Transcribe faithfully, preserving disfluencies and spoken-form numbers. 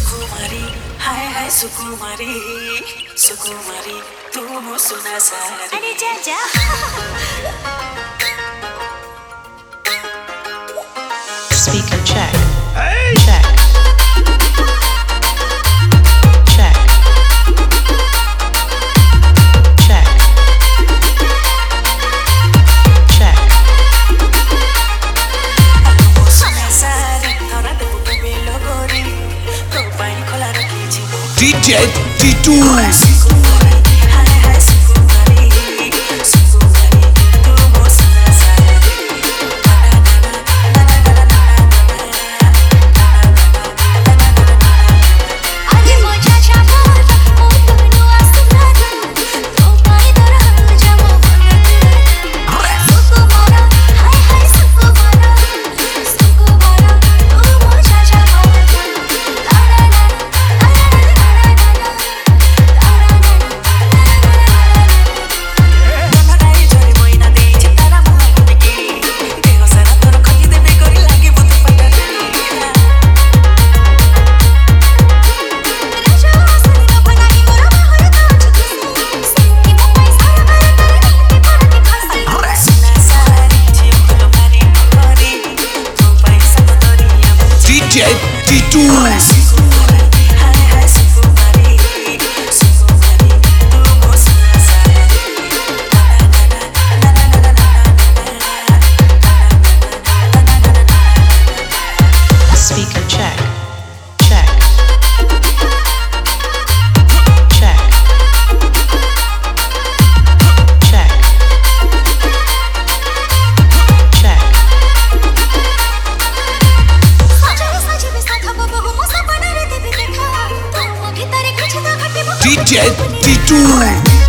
सुकुमारी हाय हाय सुकुमारी सुकुमारी तू हो सुना सारी अरे जा जा Speaker check. Hey! Check. Check. Check. Check. सुना सारी थोड़ा दे पुपे बेलो गोरी तो पाइन खोला रखी जीवो D J D two सुकुमारी हाय हाय सुकुमारी सुकुमारी तू हो सुना सारी आगे मोजा चाबोर ओ तुनु आसुना तो पाई दर जामो मन सुकुमारा हाय हाय सुकुमारा सुकुमारा तू मोजा चाबोर ला ला ला लड़ाई जोरे मोइना दे चितारा मुहां की देहो सारा तोर खती देबे गोरी लागे बुत पटरी राजा आसुना बनाई मोरा होय तो चिकी की मुंबई सारा बार करनी की पड़ती फांसी सुना सारी जीव को मारी पकड़ी तो पैसा तो दरिया D J D two सुकुमारी हाय हाय सुकुमारी सुकुमारी तू हो सुना सारी Speaker check. Check. Check. Check. Check. साजरे साजे में साथा बहु मोसा बना रे देवी देखा तुम भीतर कुछ तो घटी D J D two